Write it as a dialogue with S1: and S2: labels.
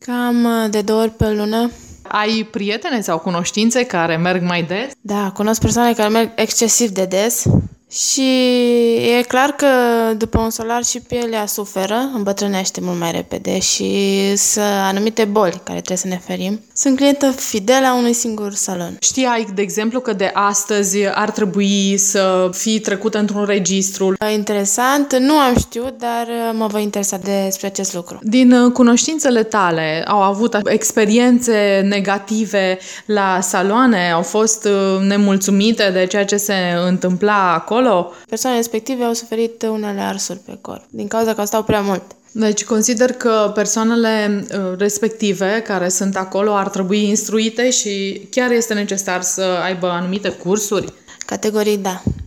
S1: Cam de 2 ori pe lună.
S2: Ai prietene sau cunoștințe care merg mai des?
S1: Da, cunosc persoane care merg excesiv de des și e clar că după un solar și pielea suferă, îmbătrânește mult mai repede și sunt anumite boli care trebuie să ne ferim. Sunt clientă fidelă a unui singur salon.
S2: Știai, de exemplu, că de astăzi ar trebui să fii trecută într-un registru?
S1: Interesant, nu am știut, dar mă voi interesa despre acest lucru.
S2: Din cunoștințele tale, au avut experiențe negative la saloane? Au fost nemulțumite de ceea ce se întâmpla acolo?
S1: Persoanele respective au suferit unele arsuri pe corp, din cauza că stau prea mult.
S2: Deci consider că persoanele respective care sunt acolo ar trebui instruite și chiar este necesar să aibă anumite cursuri?
S1: Categoric da.